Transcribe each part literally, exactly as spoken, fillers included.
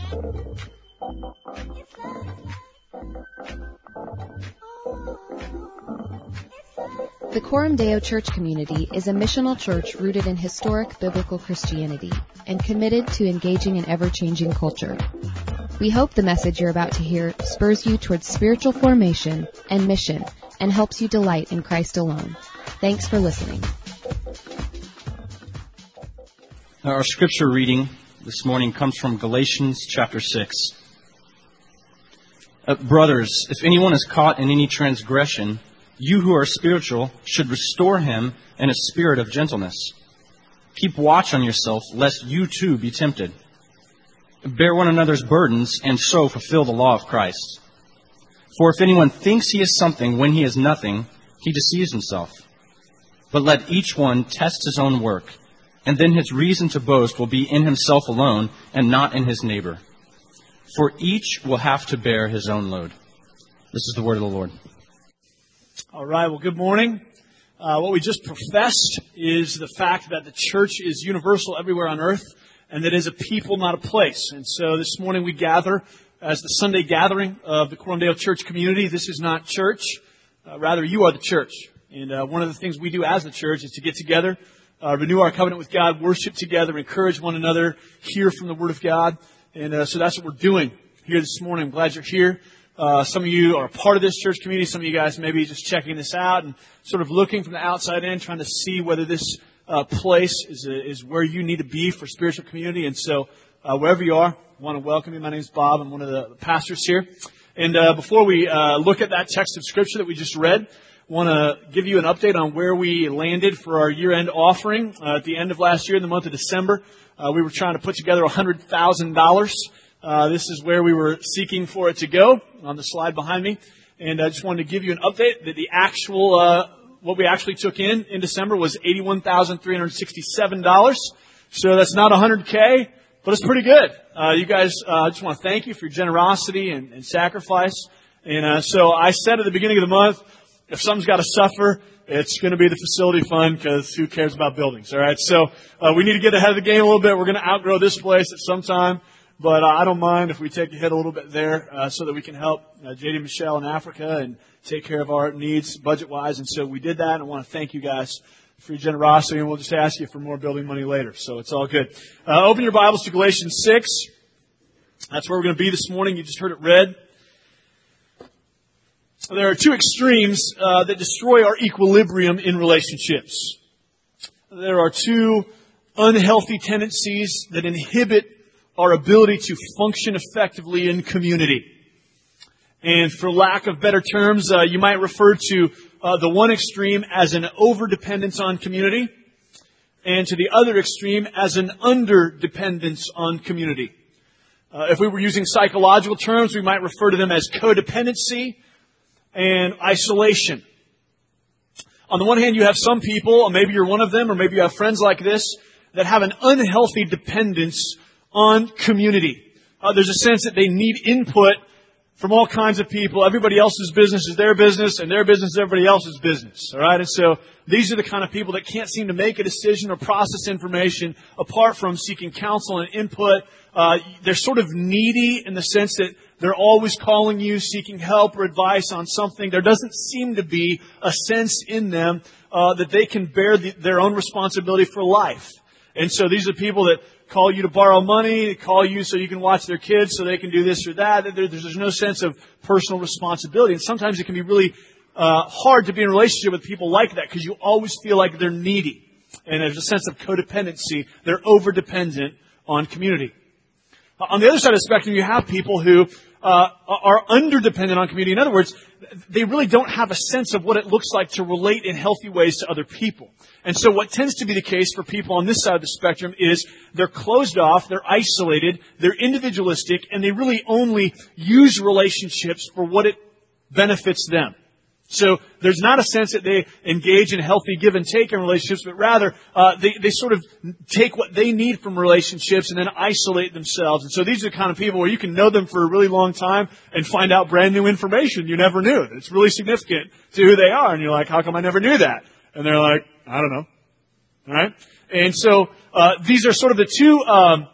The Coram Deo Church Community is a missional church rooted in historic biblical Christianity and committed to engaging in ever-changing culture. We hope the message you're about to hear spurs you towards spiritual formation and mission and helps you delight in Christ alone. Thanks for listening. Our scripture reading this morning comes from Galatians chapter six. Uh, brothers, if anyone is caught in any transgression, you who are spiritual should restore him in a spirit of gentleness. Keep watch on yourself, lest you too be tempted. Bear one another's burdens, and so fulfill the law of Christ. For if anyone thinks he is something when he is nothing, he deceives himself. But let each one test his own work, and then his reason to boast will be in himself alone, and not in his neighbor. For each will have to bear his own load. This is the word of the Lord. All right, well, good morning. Uh, what we just professed is the fact that the church is universal everywhere on earth, and that it is a people, not a place. And so this morning we gather as the Sunday gathering of the Coram Deo Church community. This is not church. Uh, rather, you are the church. And uh, one of the things we do as the church is to get together, uh, renew our covenant with God, worship together, encourage one another, hear from the Word of God. And uh, so that's what we're doing here this morning. I'm glad you're here. Uh, some of you are a part of this church community. Some of you guys may be just checking this out and sort of looking from the outside in, trying to see whether this uh, place is a, is where you need to be for spiritual community. And so uh, wherever you are, I want to welcome you. My name is Bob. I'm one of the pastors here. And uh, before we uh, look at that text of Scripture that we just read, I want to give you an update on where we landed for our year-end offering. Uh, at the end of last year, in the month of December, uh, we were trying to put together one hundred thousand dollars. Uh, this is where we were seeking for it to go on the slide behind me. And I just wanted to give you an update that the actual, uh, what we actually took in in December was eighty-one thousand three hundred sixty-seven dollars. So that's not one hundred K, but it's pretty good. Uh, you guys, uh, I just want to thank you for your generosity and, and sacrifice. And, uh, so I said at the beginning of the month, if something's got to suffer, it's going to be the facility fund, because who cares about buildings? All right. So, uh, we need to get ahead of the game a little bit. We're going to outgrow this place at some time. But uh, I don't mind if we take a hit a little bit there uh, so that we can help uh, J D and Michelle in Africa and take care of our needs budget-wise. And so we did that, and I want to thank you guys for your generosity, and we'll just ask you for more building money later. So it's all good. Uh, open your Bibles to Galatians six. That's where we're going to be this morning. You just heard it read. There are two extremes uh, that destroy our equilibrium in relationships. There are two unhealthy tendencies that inhibit our ability to function effectively in community. And for lack of better terms, uh, you might refer to uh, the one extreme as an overdependence on community, and to the other extreme as an underdependence on community. Uh, if we were using psychological terms, we might refer to them as codependency and isolation. On the one hand, you have some people, or maybe you're one of them, or maybe you have friends like this, that have an unhealthy dependence on community. Uh, there's a sense that they need input from all kinds of people. Everybody else's business is their business, and their business is everybody else's business. All right, and so these are the kind of people that can't seem to make a decision or process information apart from seeking counsel and input. Uh, they're sort of needy in the sense that they're always calling you, seeking help or advice on something. There doesn't seem to be a sense in them uh, that they can bear the, their own responsibility for life. And so these are people that call you to borrow money, they call you so you can watch their kids so they can do this or that. There, there's, there's no sense of personal responsibility. And sometimes it can be really uh, hard to be in a relationship with people like that, because you always feel like they're needy. And there's a sense of codependency. They're over-dependent on community. On the other side of the spectrum, you have people who uh, are under-dependent on community. In other words, they really don't have a sense of what it looks like to relate in healthy ways to other people. And so what tends to be the case for people on this side of the spectrum is they're closed off, they're isolated, they're individualistic, and they really only use relationships for what it benefits them. So there's not a sense that they engage in healthy give and take in relationships, but rather uh, they, they sort of take what they need from relationships and then isolate themselves. And so these are the kind of people where you can know them for a really long time and find out brand new information you never knew. It's really significant to who they are. And you're like, how come I never knew that? And they're like, I don't know. All right? And so uh, these are sort of the two um,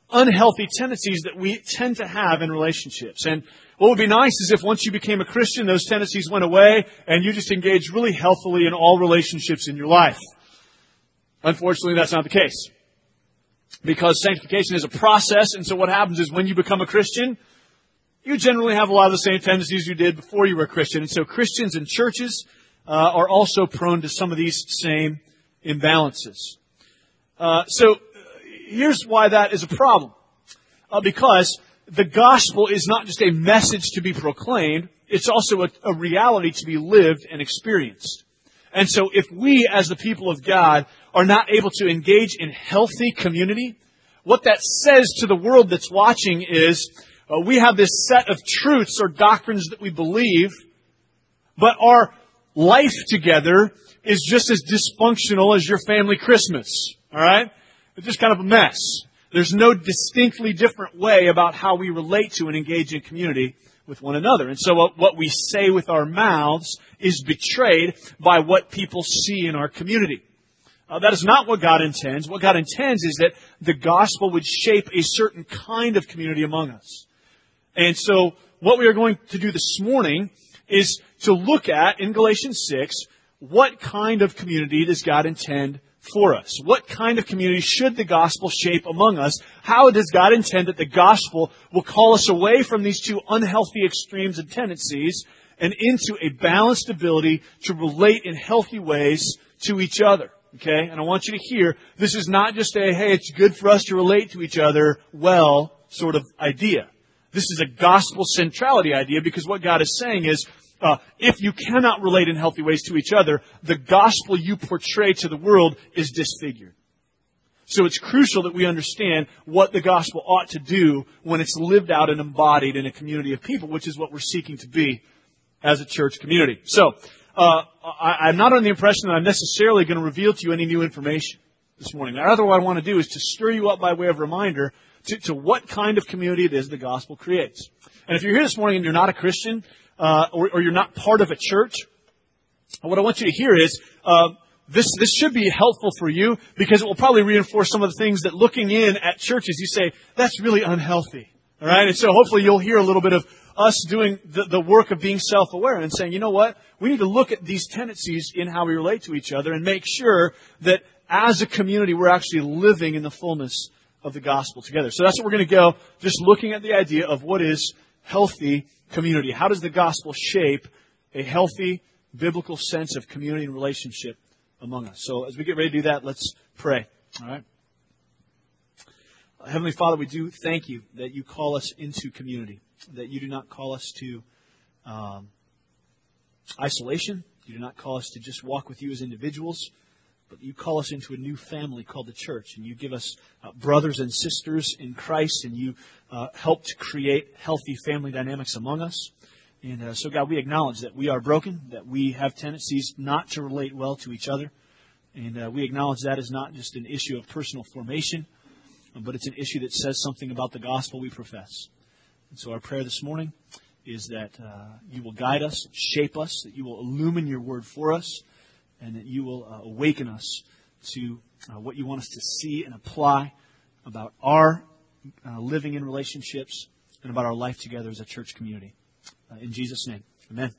unhealthy tendencies that we tend to have in relationships. And what would be nice is if once you became a Christian, those tendencies went away and you just engaged really healthily in all relationships in your life. Unfortunately, that's not the case. Because sanctification is a process, and so what happens is when you become a Christian, you generally have a lot of the same tendencies you did before you were a Christian. And so Christians and churches uh, are also prone to some of these same imbalances. Uh, so here's why that is a problem. Uh, because the gospel is not just a message to be proclaimed, it's also a, a reality to be lived and experienced. And so if we, as the people of God, are not able to engage in healthy community, what that says to the world that's watching is uh, we have this set of truths or doctrines that we believe, but our life together is just as dysfunctional as your family Christmas. All right? It's just kind of a mess. There's no distinctly different way about how we relate to and engage in community with one another. And so what, what we say with our mouths is betrayed by what people see in our community. Uh, that is not what God intends. What God intends is that the gospel would shape a certain kind of community among us. And so what we are going to do this morning is to look at, in Galatians six, what kind of community does God intend for us? What kind of community should the gospel shape among us? How does God intend that the gospel will call us away from these two unhealthy extremes and tendencies and into a balanced ability to relate in healthy ways to each other? Okay? And I want you to hear, this is not just a, hey, it's good for us to relate to each other well sort of idea. This is a gospel centrality idea, because what God is saying is, uh, if you cannot relate in healthy ways to each other, the gospel you portray to the world is disfigured. So it's crucial that we understand what the gospel ought to do when it's lived out and embodied in a community of people, which is what we're seeking to be as a church community. So, Uh, I, I'm not under the impression that I'm necessarily going to reveal to you any new information this morning. Rather, what I want to do is to stir you up by way of reminder to, to what kind of community it is the gospel creates. And if you're here this morning and you're not a Christian, uh, or, or you're not part of a church, what I want you to hear is uh, this, this should be helpful for you, because it will probably reinforce some of the things that looking in at churches, you say, that's really unhealthy. All right? And so hopefully you'll hear a little bit of us doing the, the work of being self-aware and saying, you know what? We need to look at these tendencies in how we relate to each other and make sure that as a community we're actually living in the fullness of the gospel together. So that's what we're going to go, just looking at the idea of what is healthy community. How does the gospel shape a healthy biblical sense of community and relationship among us? So as we get ready to do that, let's pray. All right? Heavenly Father, we do thank you that you call us into community, that you do not call us to um, isolation. You do not call us to just walk with you as individuals, but you call us into a new family called the church, and you give us uh, brothers and sisters in Christ, and you uh, help to create healthy family dynamics among us. And uh, so, God, we acknowledge that we are broken, that we have tendencies not to relate well to each other, and uh, we acknowledge that is not just an issue of personal formation, but it's an issue that says something about the gospel we profess. And so our prayer this morning is that uh, you will guide us, shape us, that you will illumine your word for us, and that you will uh, awaken us to uh, what you want us to see and apply about our uh, living in relationships and about our life together as a church community. Uh, in Jesus' name, amen.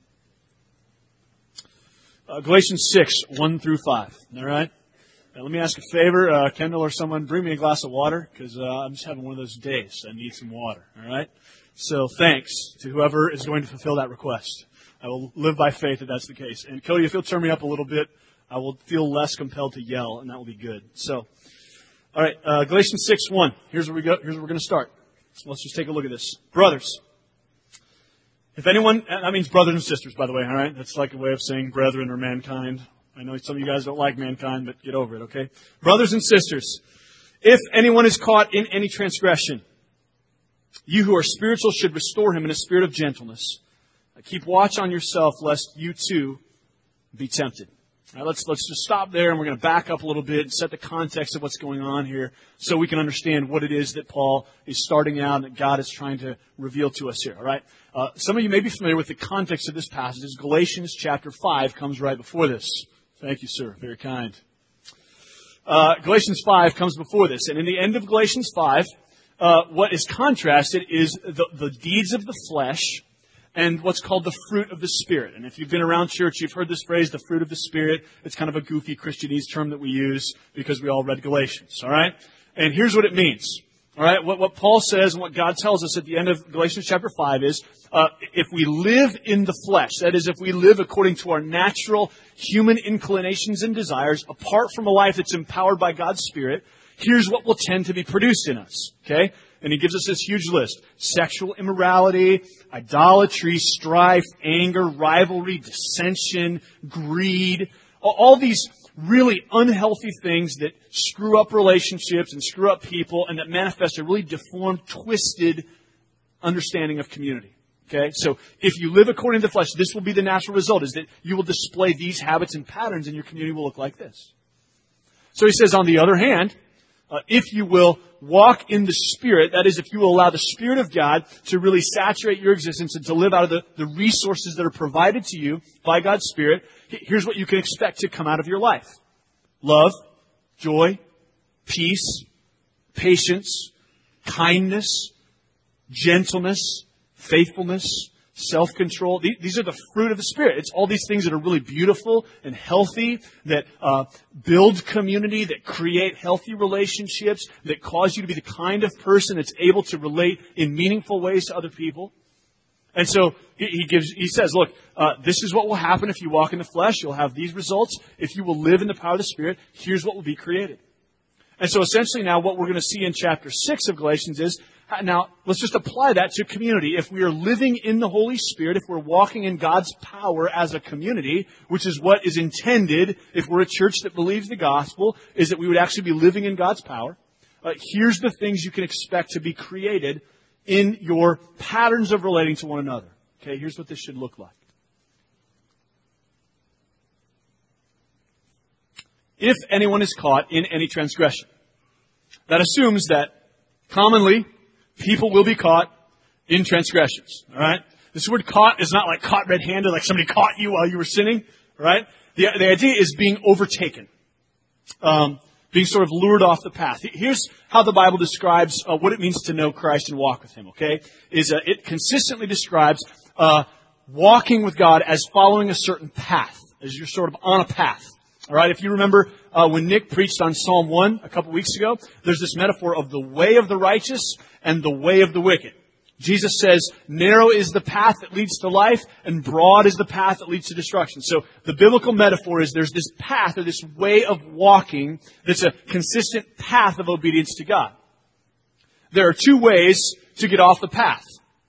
Uh, Galatians six, one through five. All right? Now, let me ask a favor, uh, Kendall or someone, bring me a glass of water, because uh, I'm just having one of those days. I need some water. All right? So thanks to whoever is going to fulfill that request. I will live by faith that that's the case. And Cody, if you'll turn me up a little bit, I will feel less compelled to yell, and that will be good. So, all right, uh, Galatians six one. Here's where we go. Here's where we're going to start. So let's just take a look at this. Brothers, if anyone, that means brothers and sisters, by the way, all right? That's like a way of saying brethren or mankind. I know some of you guys don't like mankind, but get over it, okay? Brothers and sisters, if anyone is caught in any transgression, you who are spiritual should restore him in a spirit of gentleness. Keep watch on yourself, lest you too be tempted. All right, let's, let's just stop there, and we're going to back up a little bit and set the context of what's going on here so we can understand what it is that Paul is starting out and that God is trying to reveal to us here. All right? Uh, some of you may be familiar with the context of this passage. Galatians chapter five comes right before this. Thank you, sir. Very kind. Uh, Galatians five comes before this. And in the end of Galatians five, uh, what is contrasted is the, the deeds of the flesh and what's called the fruit of the Spirit. And if you've been around church, you've heard this phrase, the fruit of the Spirit. It's kind of a goofy Christianese term that we use because we all read Galatians, all right? And here's what it means, all right? What, what Paul says and what God tells us at the end of Galatians chapter five is, uh, if we live in the flesh, that is, if we live according to our natural human inclinations and desires, apart from a life that's empowered by God's Spirit, here's what will tend to be produced in us, okay? And he gives us this huge list. Sexual immorality, idolatry, strife, anger, rivalry, dissension, greed. All these really unhealthy things that screw up relationships and screw up people and that manifest a really deformed, twisted understanding of community. Okay? So if you live according to the flesh, this will be the natural result, is that you will display these habits and patterns and your community will look like this. So he says, on the other hand, Uh, if you will walk in the Spirit, that is, if you will allow the Spirit of God to really saturate your existence and to live out of the, the resources that are provided to you by God's Spirit, here's what you can expect to come out of your life. Love, joy, peace, patience, kindness, gentleness, faithfulness, self-control. These are the fruit of the Spirit. It's all these things that are really beautiful and healthy, that uh, build community, that create healthy relationships, that cause you to be the kind of person that's able to relate in meaningful ways to other people. And so he gives, he says, look, uh, this is what will happen if you walk in the flesh. You'll have these results. If you will live in the power of the Spirit, here's what will be created. And so essentially now what we're going to see in chapter six of Galatians is, now let's just apply that to community. If we are living in the Holy Spirit, if we're walking in God's power as a community, which is what is intended if we're a church that believes the gospel, is that we would actually be living in God's power. Uh, here's the things you can expect to be created in your patterns of relating to one another. Okay, here's what this should look like. If anyone is caught in any transgression. That assumes that commonly people will be caught in transgressions. All right? This word caught is not like caught red-handed, like somebody caught you while you were sinning. All right? The, the idea is being overtaken. Um, being sort of lured off the path. Here's how the Bible describes uh, what it means to know Christ and walk with Him, okay? Is uh, it consistently describes uh, walking with God as following a certain path, as you're sort of on a path. All right, if you remember uh, when Nick preached on Psalm one a couple weeks ago, there's this metaphor of the way of the righteous and the way of the wicked. Jesus says, narrow is the path that leads to life, and broad is the path that leads to destruction. So the biblical metaphor is there's this path or this way of walking that's a consistent path of obedience to God. There are two ways to get off the path.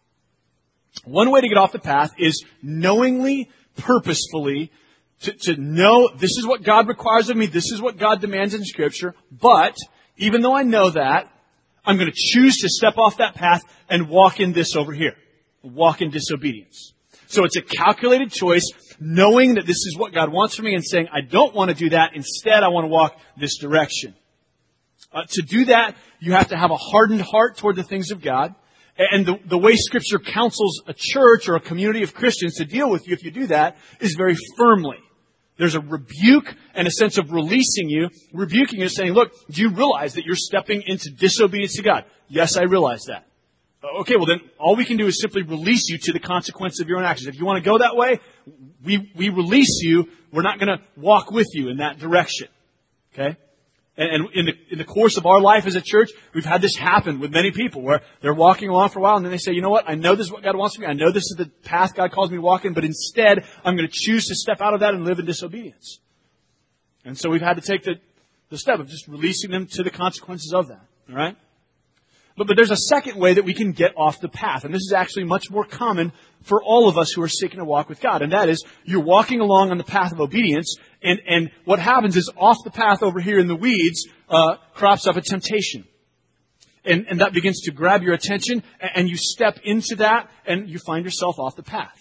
One way to get off the path is knowingly, purposefully, to, to know this is what God requires of me, this is what God demands in Scripture, but even though I know that, I'm going to choose to step off that path and walk in this over here. Walk in disobedience. So it's a calculated choice, knowing that this is what God wants from me and saying, I don't want to do that. Instead, I want to walk this direction. Uh, to do that, you have to have a hardened heart toward the things of God. And the, the way Scripture counsels a church or a community of Christians to deal with you if you do that is very firmly. There's a rebuke and a sense of releasing you, rebuking you, saying, look, do you realize that you're stepping into disobedience to God? Yes, I realize that. Okay, well then, all we can do is simply release you to the consequence of your own actions. If you want to go that way, we, we release you. We're not going to walk with you in that direction. Okay? And, and in the, in the course of our life as a church, we've had this happen with many people where they're walking along for a while and then they say, you know what? I know this is what God wants from me. I know this is the path God calls me to walk in, but instead I'm going to choose to step out of that and live in disobedience. And so we've had to take the, the step of just releasing them to the consequences of that. All right? But, but there's a second way that we can get off the path. And this is actually much more common for all of us who are seeking to walk with God. And that is, you're walking along on the path of obedience, and, and what happens is off the path over here in the weeds uh, crops up a temptation. And, and that begins to grab your attention, and, and you step into that, and you find yourself off the path.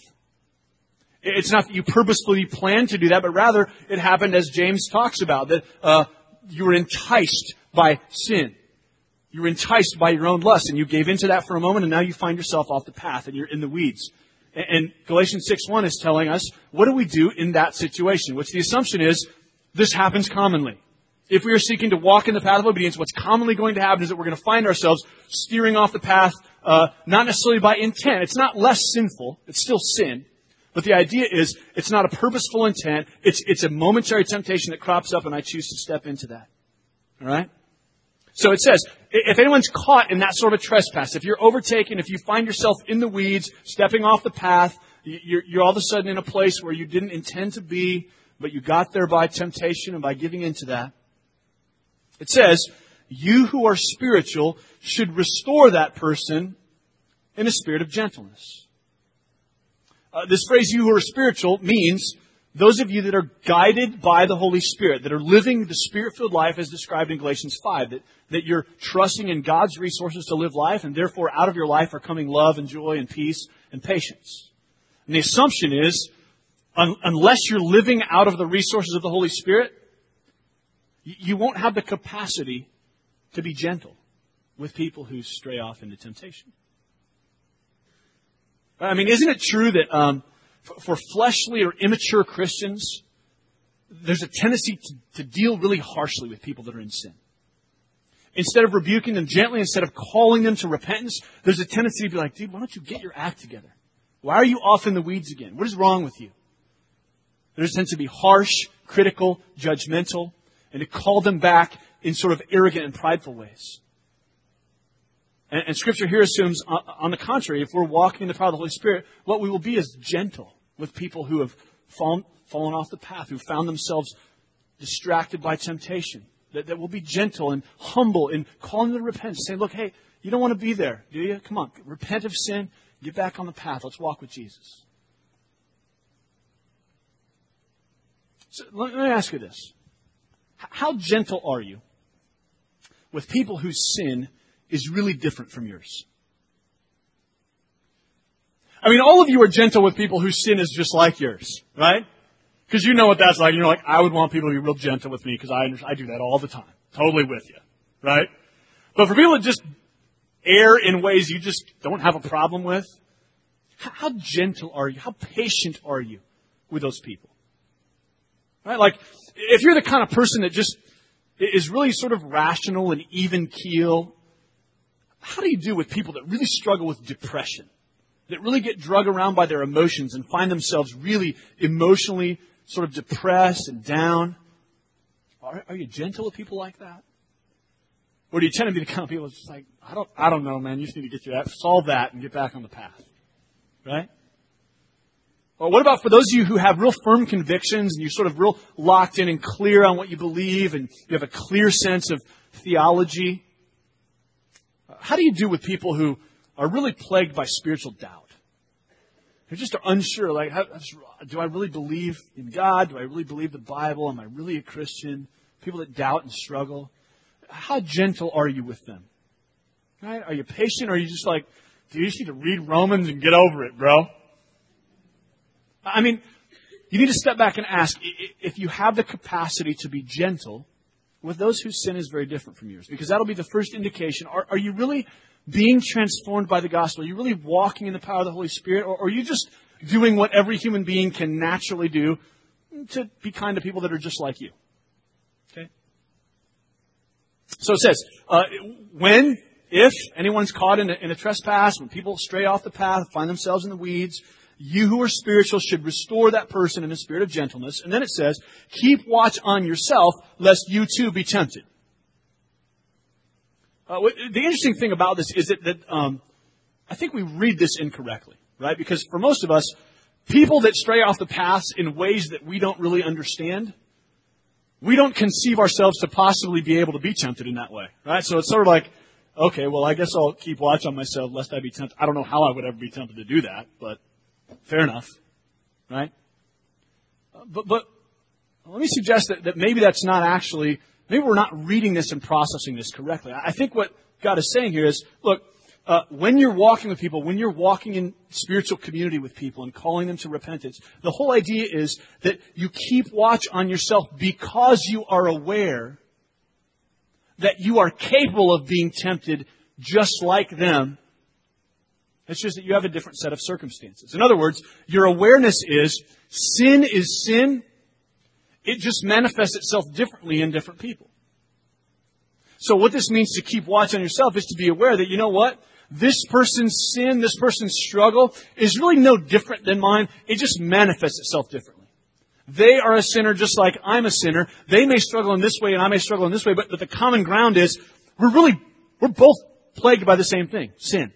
It's not that you purposefully planned to do that, but rather it happened as James talks about, that uh, you were enticed by sin. You were enticed by your own lust, and you gave into that for a moment, and now you find yourself off the path, and you're in the weeds. And Galatians six one is telling us, what do we do in that situation? Which the assumption is, this happens commonly. If we are seeking to walk in the path of obedience, what's commonly going to happen is that we're going to find ourselves steering off the path, uh, not necessarily by intent. It's not less sinful. It's still sin. But the idea is it's not a purposeful intent. It's, it's a momentary temptation that crops up, and I choose to step into that. All right? So it says, if anyone's caught in that sort of a trespass, if you're overtaken, if you find yourself in the weeds, stepping off the path, you're, you're all of a sudden in a place where you didn't intend to be, but you got there by temptation and by giving into that. It says, you who are spiritual should restore that person in a spirit of gentleness. Uh, this phrase, you who are spiritual, means those of you that are guided by the Holy Spirit, that are living the Spirit-filled life as described in Galatians five, that, that you're trusting in God's resources to live life, and therefore out of your life are coming love and joy and peace and patience. And the assumption is, un- unless you're living out of the resources of the Holy Spirit, you won't have the capacity to be gentle with people who stray off into temptation. I mean, isn't it true that um, for, for fleshly or immature Christians, there's a tendency to, to deal really harshly with people that are in sin? Instead of rebuking them gently, instead of calling them to repentance, there's a tendency to be like, dude, why don't you get your act together? Why are you off in the weeds again? What is wrong with you? There's a tendency to be harsh, critical, judgmental, and to call them back in sort of arrogant and prideful ways. And, and Scripture here assumes, on, on the contrary, if we're walking in the power of the Holy Spirit, what we will be is gentle with people who have fallen, fallen off the path, who found themselves distracted by temptation. That, that we'll be gentle and humble in calling them to repentance. Say, look, hey, you don't want to be there, do you? Come on, repent of sin, get back on the path. Let's walk with Jesus. So let me ask you this. How gentle are you with people whose sin is really different from yours? I mean, all of you are gentle with people whose sin is just like yours, right? Because you know what that's like. You're like, I would want people to be real gentle with me because I, I do that all the time. Totally with you, right? But for people that just err in ways you just don't have a problem with, how gentle are you? How patient are you with those people? Right? Like, if you're the kind of person that just is really sort of rational and even keel, how do you do with people that really struggle with depression? That really get drug around by their emotions and find themselves really emotionally sort of depressed and down? Are, are you gentle with people like that? Or do you tend to be the kind of people that's just like, I don't, I don't know, man. You just need to get your solve that and get back on the path, right? Or what about for those of you who have real firm convictions and you're sort of real locked in and clear on what you believe and you have a clear sense of theology? How do you do with people who are really plagued by spiritual doubt? Who just are unsure, like, how, do I really believe in God? Do I really believe the Bible? Am I really a Christian? People that doubt and struggle. How gentle are you with them? Right? Are you patient or are you just like, dude, you just need to read Romans and get over it, bro? I mean, you need to step back and ask if you have the capacity to be gentle with those whose sin is very different from yours. Because that'll be the first indication. Are, are you really being transformed by the gospel? Are you really walking in the power of the Holy Spirit? Or, or are you just doing what every human being can naturally do to be kind to people that are just like you? Okay? So it says, uh, when, if anyone's caught in a, in a trespass, when people stray off the path, find themselves in the weeds, you who are spiritual should restore that person in a spirit of gentleness. And then it says, keep watch on yourself, lest you too be tempted. Uh, the interesting thing about this is that, that um, I think we read this incorrectly, right? Because for most of us, people that stray off the paths in ways that we don't really understand, we don't conceive ourselves to possibly be able to be tempted in that way, right? So it's sort of like, okay, well, I guess I'll keep watch on myself lest I be tempted. I don't know how I would ever be tempted to do that, but fair enough, right? Uh, but, but let me suggest that, that maybe that's not actually, maybe we're not reading this and processing this correctly. I think what God is saying here is, look, uh, when you're walking with people, when you're walking in spiritual community with people and calling them to repentance, the whole idea is that you keep watch on yourself because you are aware that you are capable of being tempted just like them. It's just that you have a different set of circumstances. In other words, your awareness is sin is sin. It just manifests itself differently in different people. So what this means to keep watch on yourself is to be aware that, you know what? This person's sin, this person's struggle is really no different than mine. It just manifests itself differently. They are a sinner just like I'm a sinner. They may struggle in this way and I may struggle in this way, but, but the common ground is we're really, we're both plagued by the same thing, sin.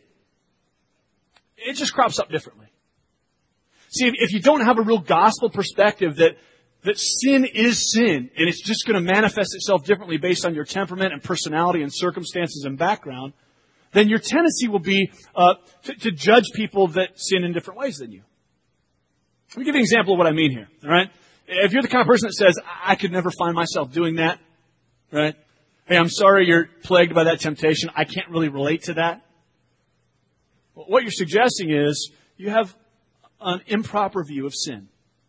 It just crops up differently. See, if, if you don't have a real gospel perspective that that sin is sin, and it's just going to manifest itself differently based on your temperament and personality and circumstances and background, then your tendency will be uh, to, to judge people that sin in different ways than you. Let me give you an example of what I mean here. All right, if you're the kind of person that says, "I could never find myself doing that," right? Hey, I'm sorry you're plagued by that temptation. I can't really relate to that. Well, what you're suggesting is you have an improper view of sin.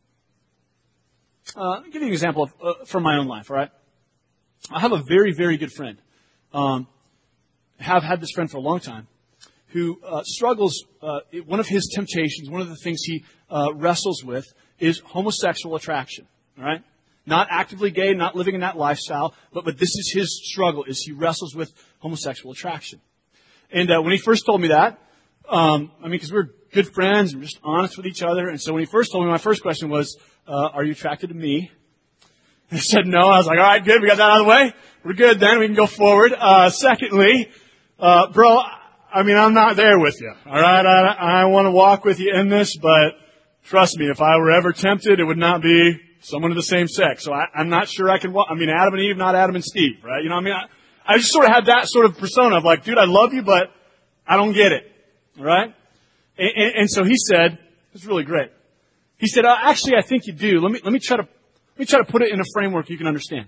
Uh, let me give you an example of, uh, from my own life, all right? I have a very, very good friend. Um, have had this friend for a long time who uh, struggles. Uh, one of his temptations, one of the things he uh, wrestles with is homosexual attraction, all right? Not actively gay, not living in that lifestyle, but, but this is his struggle, is he wrestles with homosexual attraction. And uh, when he first told me that, um, I mean, because we're good friends and we're just honest with each other, and so when he first told me, my first question was, Uh, are you attracted to me? He said no. I was like, all right, good. We got that out of the way. We're good then. We can go forward. Uh, secondly, uh, bro, I mean, I'm not there with you. All right. I, I want to walk with you in this, but trust me, if I were ever tempted, it would not be someone of the same sex. So I, I'm not sure I can walk. I mean, Adam and Eve, not Adam and Steve, right? You know what I mean? I, I just sort of had that sort of persona of like, dude, I love you, but I don't get it. All right. And, and, and so he said, it's really great. He said, uh, actually, I think you do. Let me, let me try to, let me try to put it in a framework you can understand.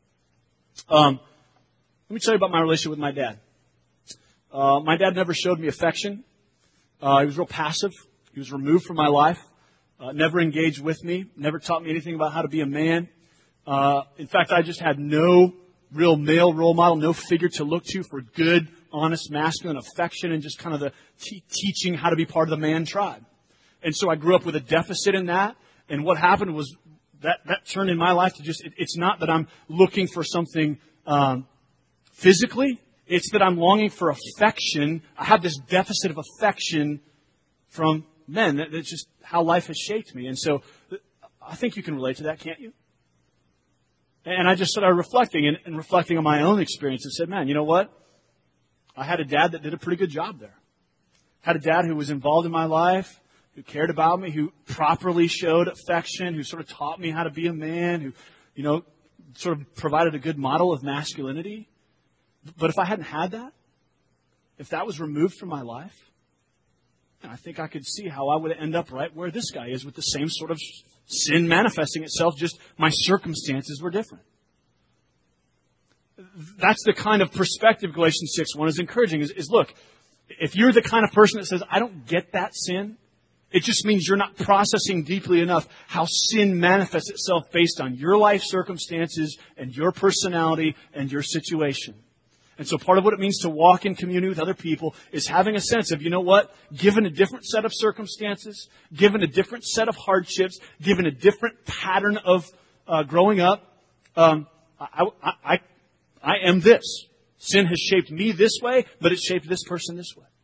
Um, let me tell you about my relationship with my dad. Uh, my dad never showed me affection. Uh, he was real passive. He was removed from my life. Uh, never engaged with me. Never taught me anything about how to be a man. Uh, in fact, I just had no real male role model, no figure to look to for good, honest, masculine affection and just kind of the te- teaching how to be part of the man tribe. And so I grew up with a deficit in that. And what happened was that, that turned in my life to just, it, it's not that I'm looking for something um, physically. It's that I'm longing for affection. I have this deficit of affection from men. That, that's just how life has shaped me. And so I think you can relate to that, can't you? And I just started reflecting and, and reflecting on my own experience and said, man, you know what? I had a dad that did a pretty good job there. Had a dad who was involved in my life, who cared about me, who properly showed affection, who sort of taught me how to be a man, who, you know, sort of provided a good model of masculinity. But if I hadn't had that, if that was removed from my life, I think I could see how I would end up right where this guy is with the same sort of sin manifesting itself, just my circumstances were different. That's the kind of perspective Galatians six one is encouraging, is, is look, if you're the kind of person that says, I don't get that sin, it just means you're not processing deeply enough how sin manifests itself based on your life circumstances and your personality and your situation. And so part of what it means to walk in community with other people is having a sense of, you know what, given a different set of circumstances, given a different set of hardships, given a different pattern of uh, growing up, um, I, I, I, I am this. Sin has shaped me this way, but it's shaped this person this way.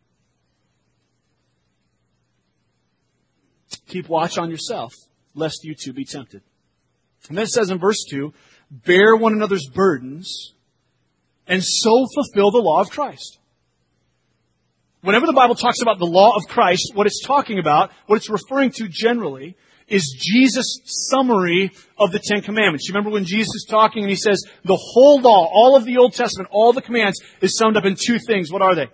Keep watch on yourself, lest you too be tempted. And then it says in verse two, bear one another's burdens and so fulfill the law of Christ. Whenever the Bible talks about the law of Christ, what it's talking about, what it's referring to generally, is Jesus' summary of the Ten Commandments. You remember when Jesus is talking and he says, the whole law, all of the Old Testament, all the commands is summed up in two things. What are they?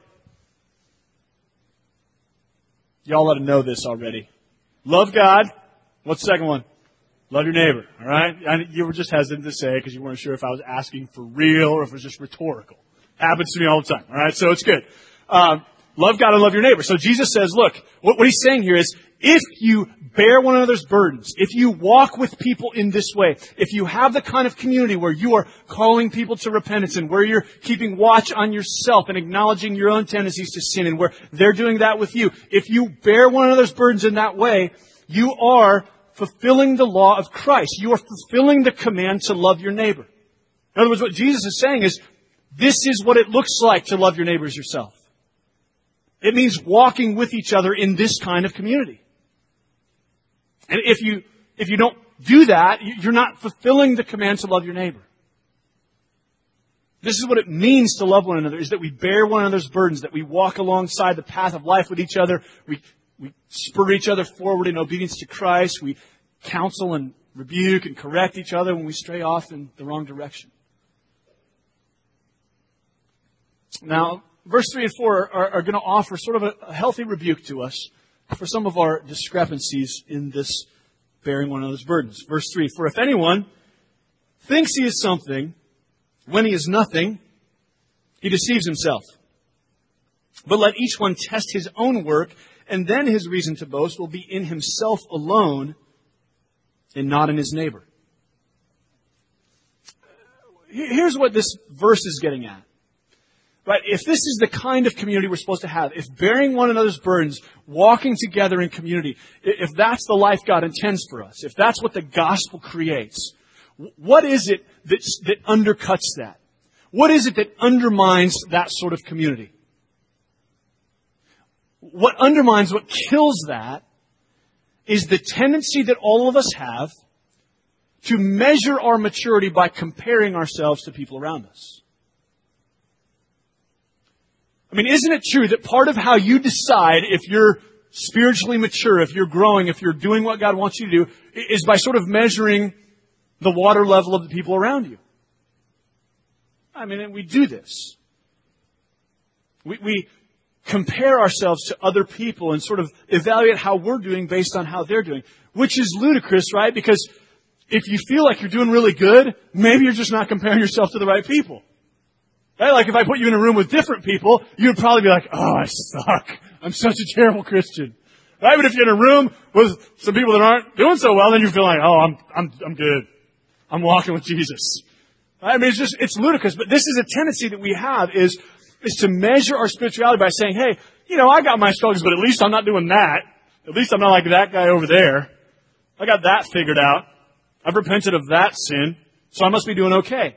Y'all ought to know this already. Love God. What's the second one? Love your neighbor. All right? And you were just hesitant to say because you weren't sure if I was asking for real or if it was just rhetorical. Happens to me all the time. All right? So it's good. Um, love God and love your neighbor. So Jesus says, look, what, what he's saying here is, if you bear one another's burdens, if you walk with people in this way, if you have the kind of community where you are calling people to repentance and where you're keeping watch on yourself and acknowledging your own tendencies to sin and where they're doing that with you, if you bear one another's burdens in that way, you are fulfilling the law of Christ. You are fulfilling the command to love your neighbor. In other words, what Jesus is saying is, This is what it looks like to love your neighbor as yourself. It means walking with each other in this kind of community. And if you, if you don't do that, you're not fulfilling the command to love your neighbor. This is what it means to love one another, is that we bear one another's burdens, that we walk alongside the path of life with each other. We, we spur each other forward in obedience to Christ. We counsel and rebuke and correct each other when we stray off in the wrong direction. Now, verse three and four are, are going to offer sort of a, a healthy rebuke to us for some of our discrepancies in this bearing one another's burdens. Verse three, for if anyone thinks he is something when he is nothing, he deceives himself. But let each one test his own work, and then his reason to boast will be in himself alone and not in his neighbor. Here's what this verse is getting at. Right? If this is the kind of community we're supposed to have, if bearing one another's burdens, walking together in community, if that's the life God intends for us, if that's what the gospel creates, what is it that, that undercuts that? What is it that undermines that sort of community? What undermines, what kills that, is the tendency that all of us have to measure our maturity by comparing ourselves to people around us. I mean, isn't it true that part of how you decide if you're spiritually mature, if you're growing, if you're doing what God wants you to do, is by sort of measuring the water level of the people around you? I mean, we do this. We, we compare ourselves to other people and sort of evaluate how we're doing based on how they're doing, which is ludicrous, right? Because if you feel like you're doing really good, maybe you're just not comparing yourself to the right people. Right? Like if I put you in a room with different people, you'd probably be like, oh, I suck. I'm such a terrible Christian. Right? But if you're in a room with some people that aren't doing so well, then you feel like, oh, I'm, I'm, I'm good. I'm walking with Jesus. Right? I mean, it's just, it's ludicrous. But this is a tendency that we have is, is to measure our spirituality by saying, hey, you know, I got my struggles, but at least I'm not doing that. At least I'm not like that guy over there. I got that figured out. I've repented of that sin, so I must be doing okay.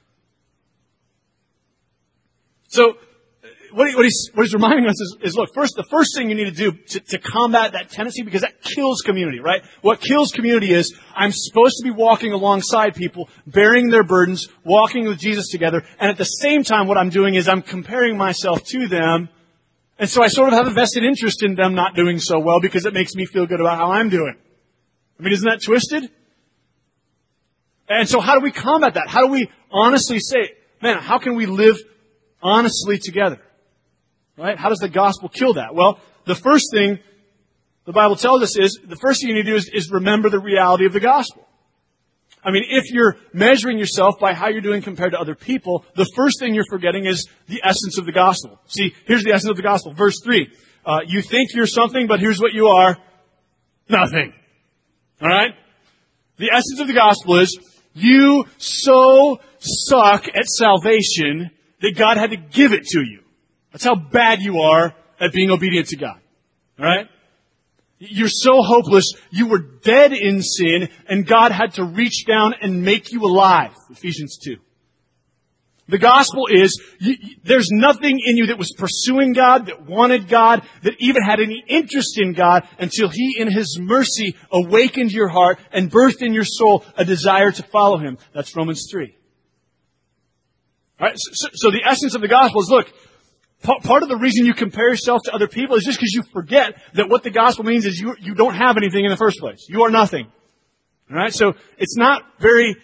So, what, he, what, he's, what he's reminding us is, is, look, first, the first thing you need to do to, to combat that tendency, because that kills community, right? What kills community is, I'm supposed to be walking alongside people, bearing their burdens, walking with Jesus together, and at the same time, what I'm doing is I'm comparing myself to them, and so I sort of have a vested interest in them not doing so well, because it makes me feel good about how I'm doing. I mean, isn't that twisted? And so how do we combat that? How do we honestly say, man, how can we live honestly together? Right? How does the gospel kill that? Well, the first thing the Bible tells us is, the first thing you need to do is, is remember the reality of the gospel. I mean, if you're measuring yourself by how you're doing compared to other people, the first thing you're forgetting is the essence of the gospel. See, here's the essence of the gospel. Verse three. Uh, you think you're something, but here's what you are. Nothing. Alright? The essence of the gospel is, you so suck at salvation that God had to give it to you. That's how bad you are at being obedient to God. Alright? You're so hopeless, you were dead in sin, and God had to reach down and make you alive. Ephesians two. The gospel is, you, there's nothing in you that was pursuing God, that wanted God, that even had any interest in God, until He in His mercy awakened your heart and birthed in your soul a desire to follow Him. That's Romans three. All right? So, so the essence of the gospel is, look, part of the reason you compare yourself to other people is just because you forget that what the gospel means is you, you don't have anything in the first place. You are nothing. All right? So it's not very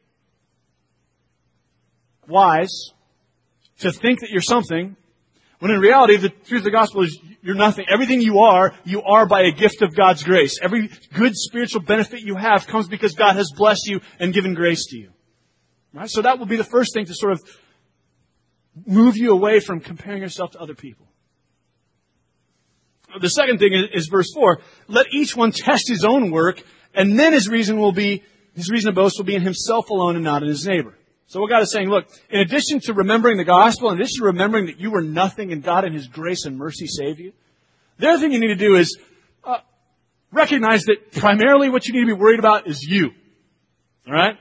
wise to think that you're something, when in reality the truth of the gospel is you're nothing. Everything you are, you are by a gift of God's grace. Every good spiritual benefit you have comes because God has blessed you and given grace to you. All right? So that will be the first thing to sort of move you away from comparing yourself to other people. The second thing is, is verse four. Let each one test his own work, and then his reason will be, his reason to boast will be in himself alone and not in his neighbor. So what God is saying, look, in addition to remembering the gospel, in addition to remembering that you were nothing and God in His grace and mercy saved you, the other thing you need to do is uh, recognize that primarily what you need to be worried about is you. All right?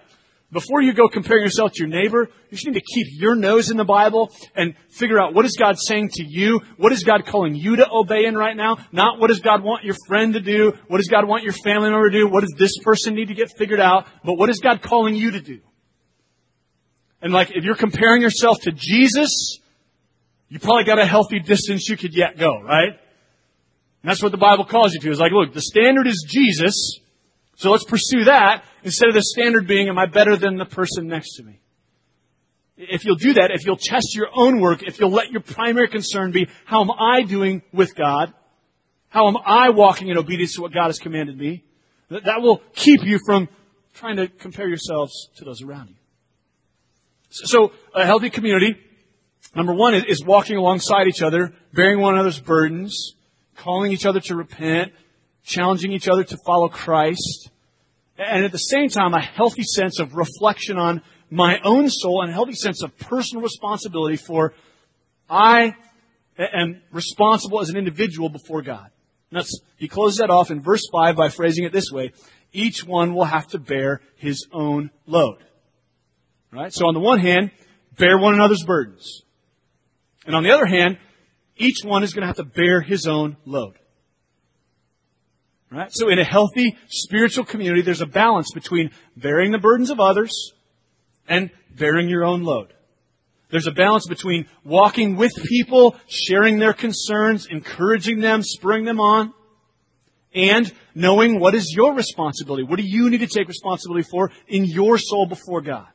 Before you go comparing yourself to your neighbor, you just need to keep your nose in the Bible and figure out what is God saying to you? What is God calling you to obey in right now? Not what does God want your friend to do? What does God want your family member to do? What does this person need to get figured out? But what is God calling you to do? And like, if you're comparing yourself to Jesus, you probably got a healthy distance you could yet go, right? And that's what the Bible calls you to. It's like, look, the standard is Jesus, so let's pursue that instead of the standard being, am I better than the person next to me? If you'll do that, if you'll test your own work, if you'll let your primary concern be, how am I doing with God? How am I walking in obedience to what God has commanded me? That will keep you from trying to compare yourselves to those around you. So, a healthy community, number one, is walking alongside each other, bearing one another's burdens, calling each other to repent, challenging each other to follow Christ, and at the same time, a healthy sense of reflection on my own soul and a healthy sense of personal responsibility for I am responsible as an individual before God. And that's, he closes that off in verse five by phrasing it this way: each one will have to bear his own load. Right? So on the one hand, bear one another's burdens. And on the other hand, each one is going to have to bear his own load. Right? So in a healthy spiritual community, there's a balance between bearing the burdens of others and bearing your own load. There's a balance between walking with people, sharing their concerns, encouraging them, spurring them on, and knowing what is your responsibility. What do you need to take responsibility for in your soul before God?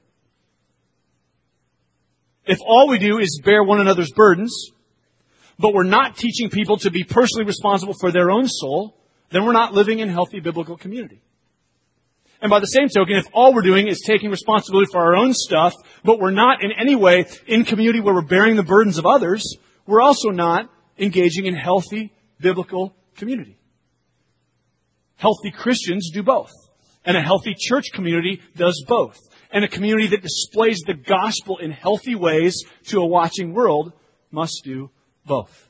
If all we do is bear one another's burdens, but we're not teaching people to be personally responsible for their own soul, then we're not living in healthy biblical community. And by the same token, if all we're doing is taking responsibility for our own stuff, but we're not in any way in community where we're bearing the burdens of others, we're also not engaging in healthy biblical community. Healthy Christians do both. And a healthy church community does both. And a community that displays the gospel in healthy ways to a watching world must do both.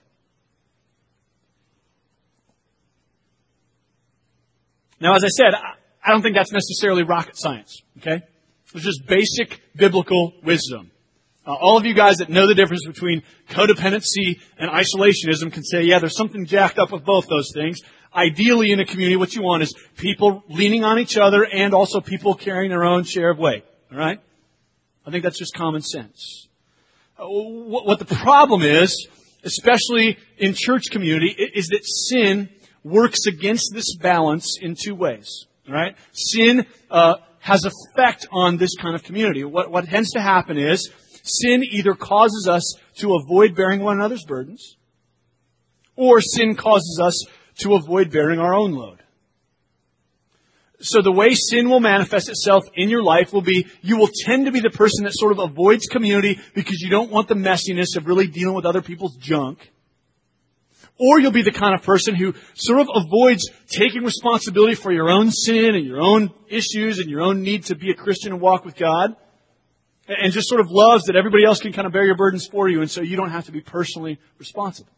Now, as I said, I don't think that's necessarily rocket science, okay? It's just basic biblical wisdom. Uh, all of you guys that know the difference between codependency and isolationism can say, yeah, there's something jacked up with both those things. Ideally, in a community, what you want is people leaning on each other and also people carrying their own share of weight, all right? I think that's just common sense. Uh, what, what the problem is, especially in church community, is that sin works against this balance in two ways. Right? Sin uh, has effect on this kind of community. What, what tends to happen is sin either causes us to avoid bearing one another's burdens, or sin causes us to avoid bearing our own load. So the way sin will manifest itself in your life will be you will tend to be the person that sort of avoids community because you don't want the messiness of really dealing with other people's junk. Or you'll be the kind of person who sort of avoids taking responsibility for your own sin and your own issues and your own need to be a Christian and walk with God. And just sort of loves that everybody else can kind of bear your burdens for you, and so you don't have to be personally responsible.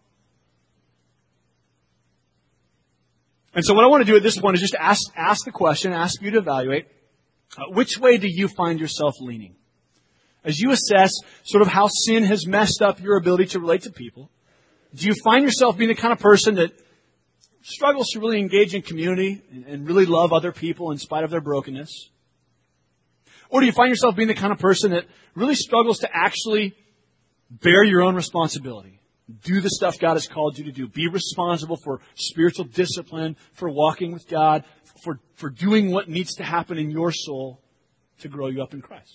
And so what I want to do at this point is just ask, ask the question, ask you to evaluate, uh, which way do you find yourself leaning? As you assess sort of how sin has messed up your ability to relate to people, do you find yourself being the kind of person that struggles to really engage in community and really love other people in spite of their brokenness? Or do you find yourself being the kind of person that really struggles to actually bear your own responsibility? Do the stuff God has called you to do. Be responsible for spiritual discipline, for walking with God, for, for doing what needs to happen in your soul to grow you up in Christ.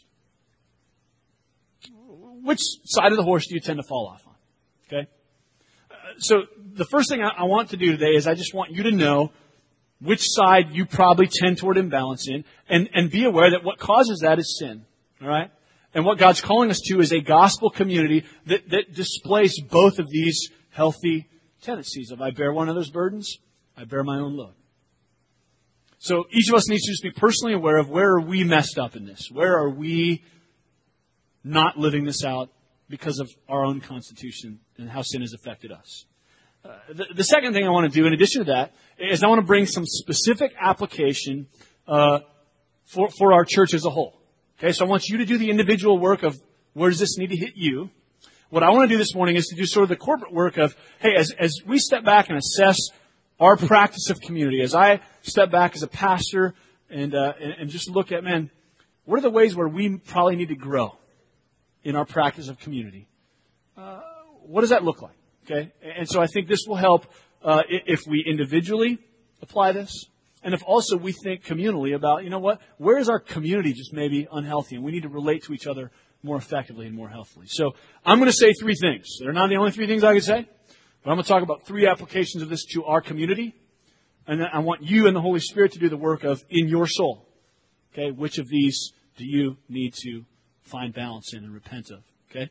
Which side of the horse do you tend to fall off on? Okay? So the first thing I want to do today is I just want you to know which side you probably tend toward imbalance in, and, and be aware that what causes that is sin. All right? And what God's calling us to is a gospel community that, that displays both of these healthy tendencies of I bear one another's burdens, I bear my own load. So each of us needs to just be personally aware of where are we messed up in this? Where are we not living this out because of our own constitution and how sin has affected us? Uh, the, the second thing I want to do in addition to that is I want to bring some specific application uh, for, for our church as a whole. Okay, so I want you to do the individual work of where does this need to hit you. What I want to do this morning is to do sort of the corporate work of, hey, as, as we step back and assess our practice of community, as I step back as a pastor and, uh, and, and just look at, man, what are the ways where we probably need to grow in our practice of community? Uh, what does that look like? Okay, and so I think this will help uh, if we individually apply this, and if also we think communally about, you know what, where is our community just maybe unhealthy, and we need to relate to each other more effectively and more healthily. So I'm going to say three things. They're not the only three things I could say, but I'm going to talk about three applications of this to our community, and then I want you and the Holy Spirit to do the work of in your soul. Okay, which of these do you need to find balance in and repent of? Okay?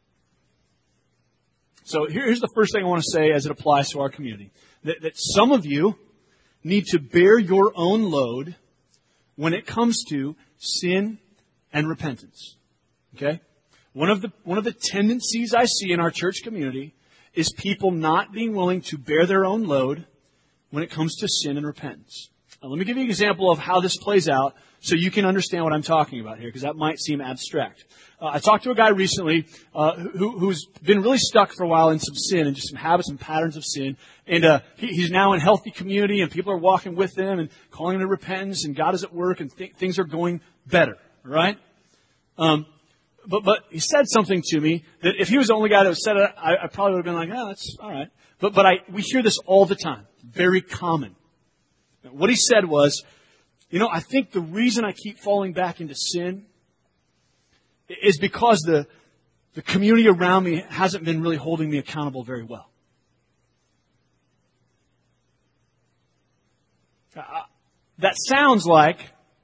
So here's the first thing I want to say as it applies to our community. That, that some of you need to bear your own load when it comes to sin and repentance. Okay? One of the, one of the tendencies I see in our church community is people not being willing to bear their own load when it comes to sin and repentance. Now, let me give you an example of how this plays out so you can understand what I'm talking about here, because that might seem abstract. Uh, I talked to a guy recently uh, who, who's been really stuck for a while in some sin and just some habits and patterns of sin. And uh, he, he's now in healthy community, and people are walking with him and calling him to repentance, and God is at work, and th- things are going better, right? Um, but but he said something to me that if he was the only guy that said it, I, I probably would have been like, oh, that's all right. But but I we hear this all the time. Very common. What he said was, you know, I think the reason I keep falling back into sin is because the, the community around me hasn't been really holding me accountable very well. Uh, that sounds like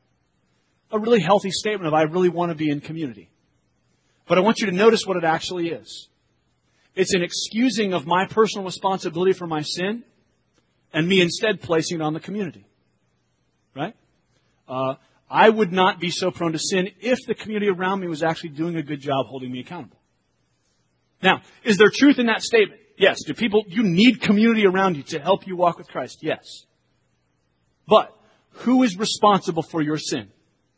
a really healthy statement of I really want to be in community. But I want you to notice what it actually is. It's an excusing of my personal responsibility for my sin and me instead placing it on the community. Right? Uh, I would not be so prone to sin if the community around me was actually doing a good job holding me accountable. Now, is there truth in that statement? Yes. Do people, you need community around you to help you walk with Christ? Yes. But who is responsible for your sin?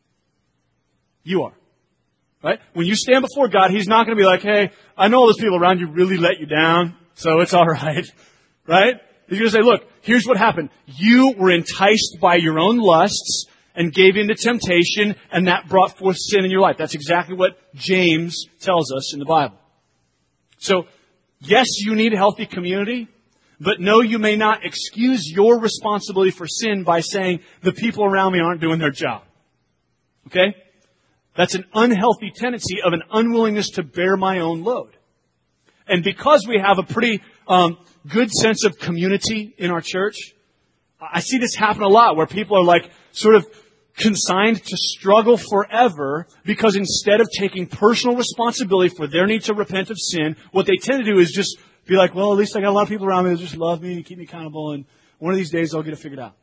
You are. Right? When you stand before God, He's not going to be like, hey, I know all those people around you really let you down, so it's all right. Right? He's going to say, look, here's what happened. You were enticed by your own lusts and gave in to temptation, and that brought forth sin in your life. That's exactly what James tells us in the Bible. So, yes, you need a healthy community, but no, you may not excuse your responsibility for sin by saying the people around me aren't doing their job. Okay? That's an unhealthy tendency of an unwillingness to bear my own load. And because we have a pretty um, good sense of community in our church, I see this happen a lot where people are like sort of consigned to struggle forever because instead of taking personal responsibility for their need to repent of sin, what they tend to do is just be like, well, at least I got a lot of people around me that just love me and keep me accountable, and one of these days I'll get it figured out.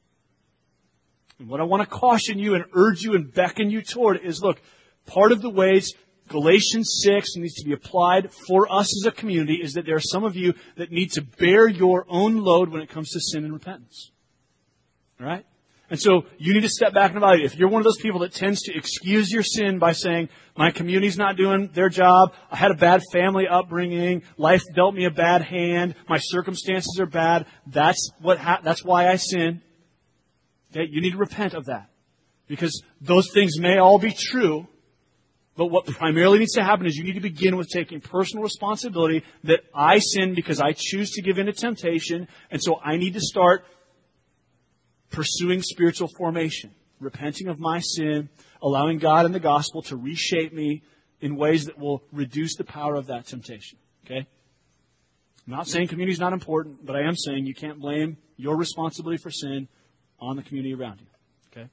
And what I want to caution you and urge you and beckon you toward is, look, part of the ways Galatians six needs to be applied for us as a community is that there are some of you that need to bear your own load when it comes to sin and repentance. All right? And so you need to step back and evaluate. If you're one of those people that tends to excuse your sin by saying, my community's not doing their job, I had a bad family upbringing, life dealt me a bad hand, my circumstances are bad, that's what ha- that's why I sin. Okay? You need to repent of that. Because those things may all be true, but what primarily needs to happen is you need to begin with taking personal responsibility that I sin because I choose to give in to temptation, and so I need to start pursuing spiritual formation, repenting of my sin, allowing God and the gospel to reshape me in ways that will reduce the power of that temptation. Okay? I'm not saying community is not important, but I am saying you can't blame your responsibility for sin on the community around you. Okay?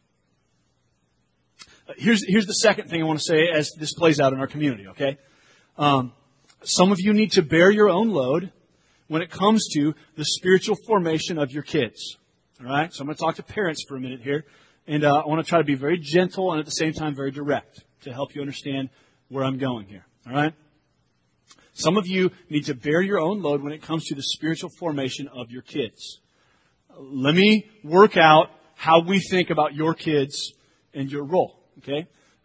Uh, here's here's the second thing I want to say as this plays out in our community. Okay? Um, some of you need to bear your own load when it comes to the spiritual formation of your kids. All right? So I'm going to talk to parents for a minute here. And uh, I want to try to be very gentle and at the same time very direct to help you understand where I'm going here. All right? Some of you need to bear your own load when it comes to the spiritual formation of your kids. Let me work out how we think about your kids and your role. Okay?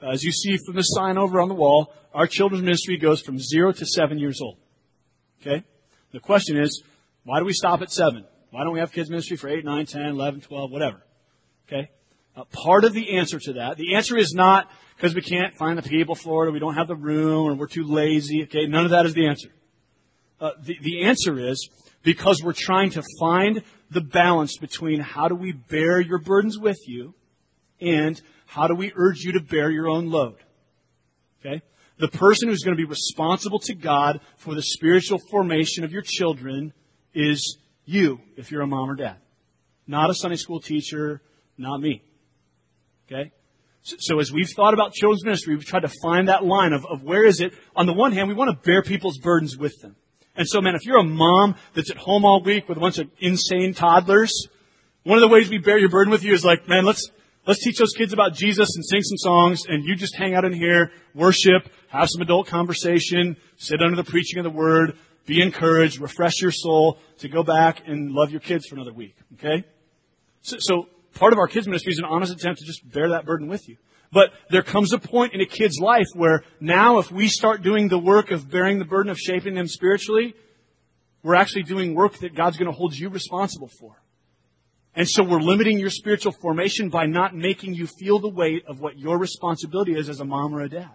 As you see from the sign over on the wall, our children's ministry goes from zero to seven years old. Okay? The question is, why do we stop at seven? Why don't we have kids ministry for eight, nine, ten, eleven, twelve, whatever? Okay? Uh, part of the answer to that, the answer is not because we can't find the people for it, or we don't have the room, or we're too lazy. Okay? None of that is the answer. Uh, the, the answer is because we're trying to find the balance between how do we bear your burdens with you and how do we urge you to bear your own load. Okay? The person who's going to be responsible to God for the spiritual formation of your children is you, if you're a mom or dad. Not a Sunday school teacher, not me. Okay? So, so as we've thought about children's ministry, we've tried to find that line of, of where is it. On the one hand, we want to bear people's burdens with them. And so, man, if you're a mom that's at home all week with a bunch of insane toddlers, one of the ways we bear your burden with you is like, man, let's let's teach those kids about Jesus and sing some songs, and you just hang out in here, worship, have some adult conversation, sit under the preaching of the Word, be encouraged, refresh your soul to go back and love your kids for another week. Okay? So, so part of our kids ministry is an honest attempt to just bear that burden with you. But there comes a point in a kid's life where now if we start doing the work of bearing the burden of shaping them spiritually, we're actually doing work that God's going to hold you responsible for. And so we're limiting your spiritual formation by not making you feel the weight of what your responsibility is as a mom or a dad.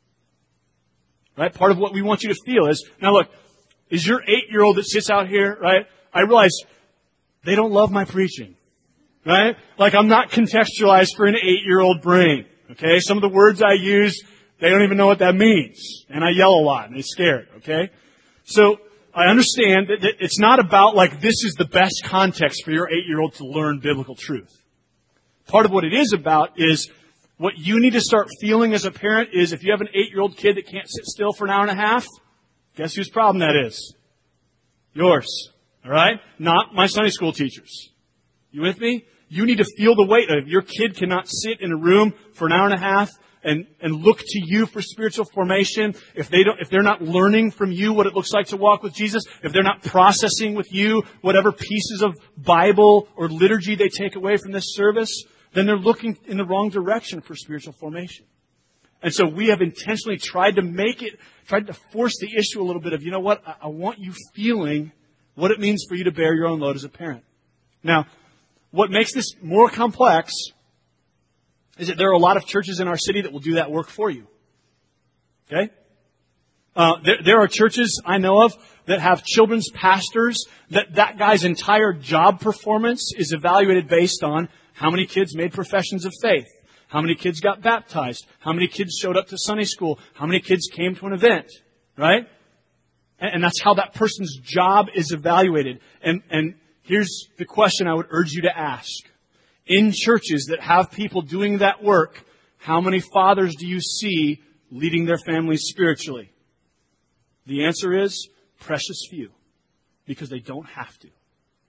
Right? Part of what we want you to feel is, now look, is your eight-year-old that sits out here, right? I realize they don't love my preaching. Right? Like I'm not contextualized for an eight-year-old brain. Okay? Some of the words I use, they don't even know what that means. And I yell a lot and they're scared. Okay? So I understand that it's not about like this is the best context for your eight-year-old to learn biblical truth. Part of what it is about is what you need to start feeling as a parent is if you have an eight-year-old kid that can't sit still for an hour and a half, guess whose problem that is? Yours. All right? Not my Sunday school teachers. You with me? You need to feel the weight of your kid cannot sit in a room for an hour and a half and, and look to you for spiritual formation. If they don't, if they're not learning from you what it looks like to walk with Jesus, if they're not processing with you whatever pieces of Bible or liturgy they take away from this service, then they're looking in the wrong direction for spiritual formation. And so we have intentionally tried to make it, tried to force the issue a little bit of, you know what, I, I want you feeling what it means for you to bear your own load as a parent. Now, what makes this more complex is that there are a lot of churches in our city that will do that work for you. Okay? Uh, there, there are churches I know of that have children's pastors that that guy's entire job performance is evaluated based on how many kids made professions of faith, how many kids got baptized, how many kids showed up to Sunday school, how many kids came to an event, right? And, and that's how that person's job is evaluated. And, and here's the question I would urge you to ask. In churches that have people doing that work, how many fathers do you see leading their families spiritually? The answer is precious few, because they don't have to.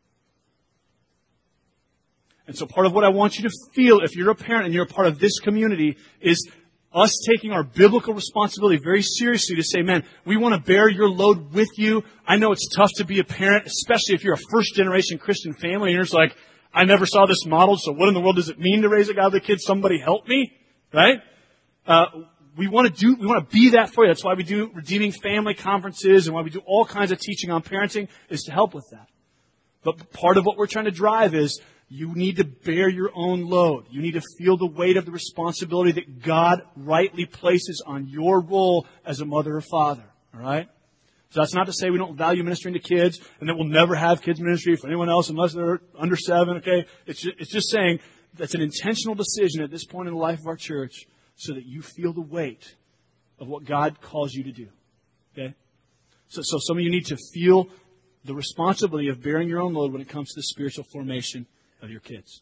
And so part of what I want you to feel if you're a parent and you're a part of this community is us taking our biblical responsibility very seriously to say, man, we want to bear your load with you. I know it's tough to be a parent, especially if you're a first-generation Christian family and you're just like, I never saw this modeled, so what in the world does it mean to raise a godly kid? Somebody help me, right? Uh, we want to do, we want to be that for you. That's why we do Redeeming Family conferences and why we do all kinds of teaching on parenting is to help with that. But part of what we're trying to drive is you need to bear your own load. You need to feel the weight of the responsibility that God rightly places on your role as a mother or father. All right? So that's not to say we don't value ministering to kids and that we'll never have kids ministry for anyone else unless they're under seven, okay? It's just, it's just saying that's an intentional decision at this point in the life of our church so that you feel the weight of what God calls you to do, okay? So, so some of you need to feel the responsibility of bearing your own load when it comes to the spiritual formation of your kids.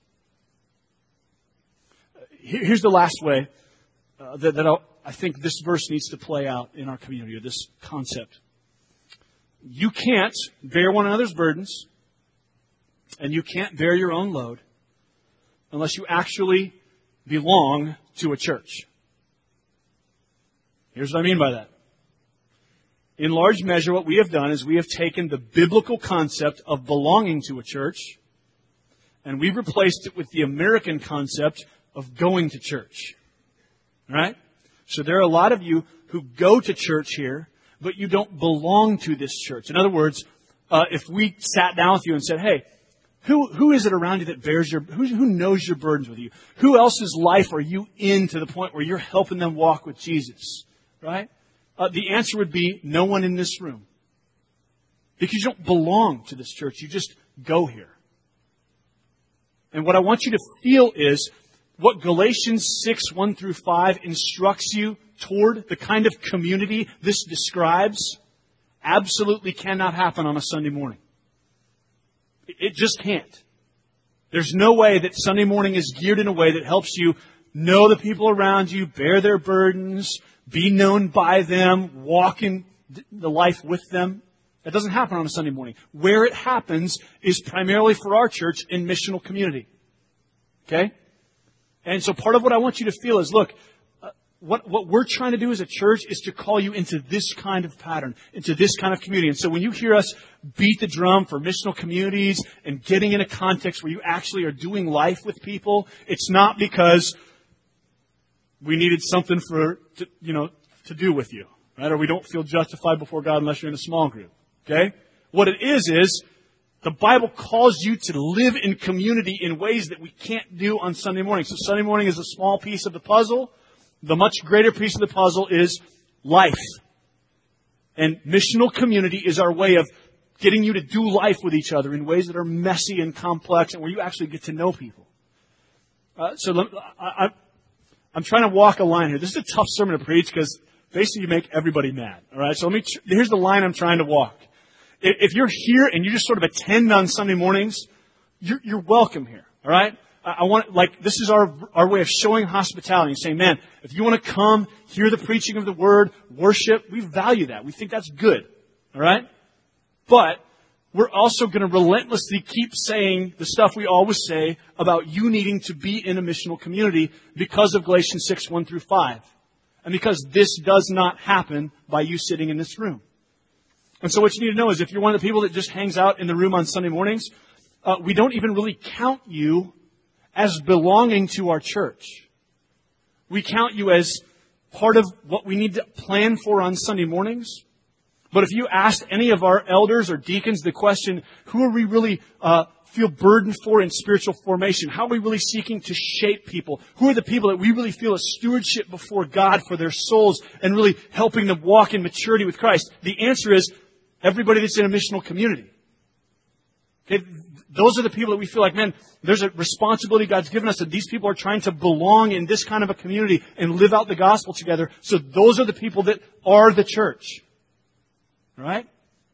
Here's the last way uh, that, that I think this verse needs to play out in our community, or this concept. You can't bear one another's burdens, and you can't bear your own load unless you actually belong to a church. Here's what I mean by that. In large measure, what we have done is we have taken the biblical concept of belonging to a church and we've replaced it with the American concept of going to church. Right? So there are a lot of you who go to church here, but you don't belong to this church. In other words, uh, if we sat down with you and said, hey, who who is it around you that bears your, who, who knows your burdens with you? Who else's life are you in to the point where you're helping them walk with Jesus? Right? Uh, the answer would be no one in this room. Because you don't belong to this church. You just go here. And what I want you to feel is what Galatians six, one through five instructs you toward, the kind of community this describes, absolutely cannot happen on a Sunday morning. It just can't. There's no way that Sunday morning is geared in a way that helps you know the people around you, bear their burdens, be known by them, walk in the life with them. That doesn't happen on a Sunday morning. Where it happens is primarily for our church in missional community. Okay? And so part of what I want you to feel is, look, uh, what, what we're trying to do as a church is to call you into this kind of pattern, into this kind of community. And so when you hear us beat the drum for missional communities and getting in a context where you actually are doing life with people, it's not because we needed something for, to, you know, to do with you, right? Or we don't feel justified before God unless you're in a small group. Okay? What it is, is the Bible calls you to live in community in ways that we can't do on Sunday morning. So Sunday morning is a small piece of the puzzle. The much greater piece of the puzzle is life. And missional community is our way of getting you to do life with each other in ways that are messy and complex and where you actually get to know people. Uh, so let, I, I, I'm trying to walk a line here. This is a tough sermon to preach because basically you make everybody mad. All right? So let me. Here's the line I'm trying to walk. If you're here and you just sort of attend on Sunday mornings, you're, you're welcome here. All right? I want, like, this is our, our way of showing hospitality and saying, man, if you want to come, hear the preaching of the word, worship, we value that. We think that's good. All right? But we're also going to relentlessly keep saying the stuff we always say about you needing to be in a missional community because of Galatians six, one through five. And because this does not happen by you sitting in this room. And so what you need to know is if you're one of the people that just hangs out in the room on Sunday mornings, uh, we don't even really count you as belonging to our church. We count you as part of what we need to plan for on Sunday mornings. But if you asked any of our elders or deacons the question, who are we really uh, feel burdened for in spiritual formation? How are we really seeking to shape people? Who are the people that we really feel a stewardship before God for their souls and really helping them walk in maturity with Christ? The answer is everybody that's in a missional community. Okay? Those are the people that we feel like, man, there's a responsibility God's given us that these people are trying to belong in this kind of a community and live out the gospel together. So those are the people that are the church. Right?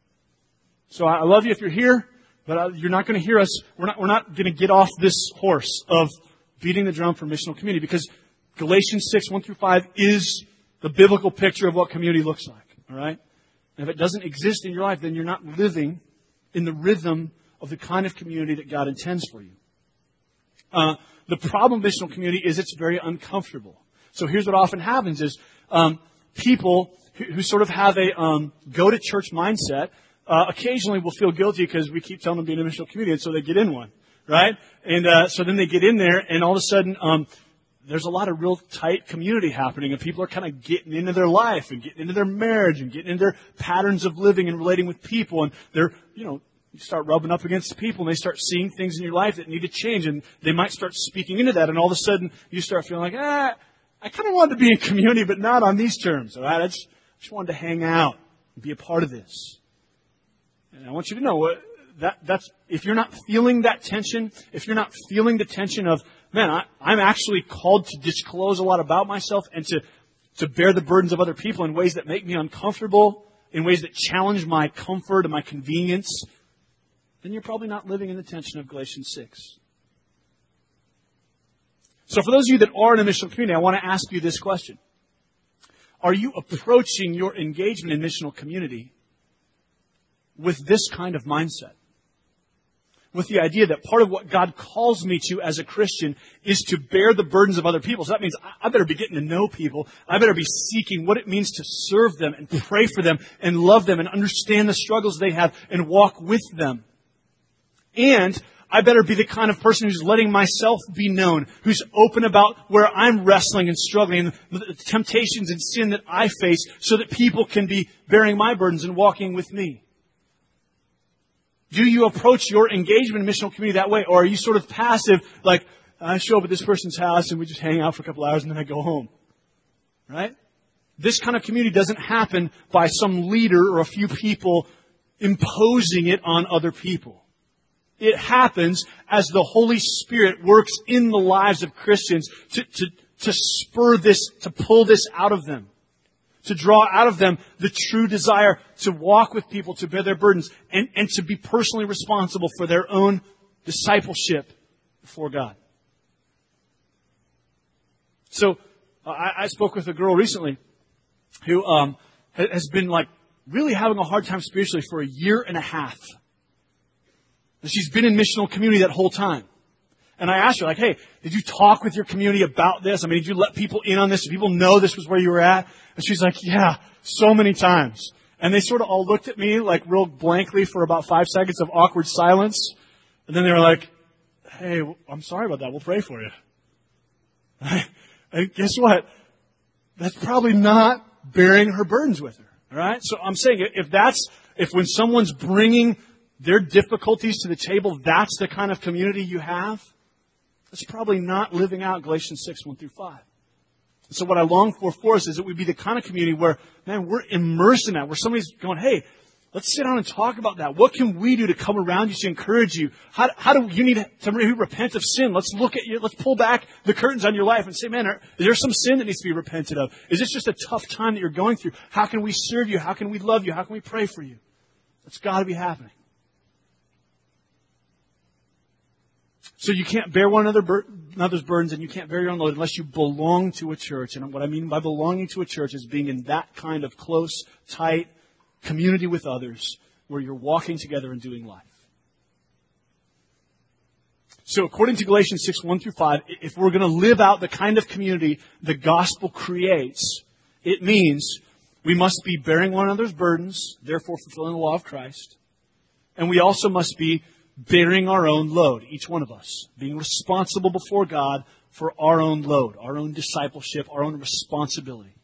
So I love you if you're here, but you're not going to hear us. We're not, we're not going to get off this horse of beating the drum for missional community because Galatians six, one through five is the biblical picture of what community looks like. All right? And if it doesn't exist in your life, then you're not living in the rhythm of the kind of community that God intends for you. Uh, the problem with missional community is it's very uncomfortable. So here's what often happens is um, people who, who sort of have a um, go-to-church mindset uh, occasionally will feel guilty because we keep telling them to be in a missional community, and so they get in one, right? And uh, so then they get in there, and all of a sudden um, there's a lot of real tight community happening, and people are kind of getting into their life and getting into their marriage and getting into their patterns of living and relating with people, and they're, you know, you start rubbing up against people and they start seeing things in your life that need to change and they might start speaking into that and all of a sudden you start feeling like, ah, I kind of wanted to be in community but not on these terms. All right, I just, just wanted to hang out and be a part of this. And I want you to know what that that's if you're not feeling that tension, if you're not feeling the tension of, man, I, I'm actually called to disclose a lot about myself and to, to bear the burdens of other people in ways that make me uncomfortable, in ways that challenge my comfort and my convenience, then you're probably not living in the tension of Galatians six. So for those of you that are in a missional community, I want to ask you this question. Are you approaching your engagement in missional community with this kind of mindset? With the idea that part of what God calls me to as a Christian is to bear the burdens of other people. So that means I better be getting to know people. I better be seeking what it means to serve them and pray for them and love them and understand the struggles they have and walk with them. And I better be the kind of person who's letting myself be known, who's open about where I'm wrestling and struggling, and the temptations and sin that I face, so that people can be bearing my burdens and walking with me. Do you approach your engagement in missional community that way, or are you sort of passive, like, I show up at this person's house and we just hang out for a couple hours and then I go home? Right? This kind of community doesn't happen by some leader or a few people imposing it on other people. It happens as the Holy Spirit works in the lives of Christians to, to, to spur this, to pull this out of them. To draw out of them the true desire to walk with people, to bear their burdens, and, and to be personally responsible for their own discipleship before God. So, uh, I, I spoke with a girl recently who um, has been like really having a hard time spiritually for a year and a half. And she's been in missional community that whole time. And I asked her, like, hey, did you talk with your community about this? I mean, did you let people in on this? Did people know this was where you were at? And she's like, yeah, so many times. And they sort of all looked at me like real blankly for about five seconds of awkward silence. And then they were like, hey, I'm sorry about that. We'll pray for you. And guess what? That's probably not bearing her burdens with her. All right? So I'm saying if that's, if when someone's bringing their difficulties to the table, that's the kind of community you have, that's probably not living out Galatians six, one through five. So what I long for for us is that we be the kind of community where, man, we're immersed in that, where somebody's going, hey, let's sit down and talk about that. What can we do to come around you to encourage you? How, how do you need to repent of sin? Let's look at you. Let's pull back the curtains on your life and say, man, are, is there some sin that needs to be repented of? Is this just a tough time that you're going through? How can we serve you? How can we love you? How can we pray for you? That's got to be happening. So you can't bear one another bur- another's burdens, and you can't bear your own load unless you belong to a church. And what I mean by belonging to a church is being in that kind of close, tight community with others where you're walking together and doing life. So according to Galatians six, one through five, if we're going to live out the kind of community the gospel creates, it means we must be bearing one another's burdens, therefore fulfilling the law of Christ. And we also must be bearing our own load, each one of us, being responsible before God for our own load, our own discipleship, our own responsibility.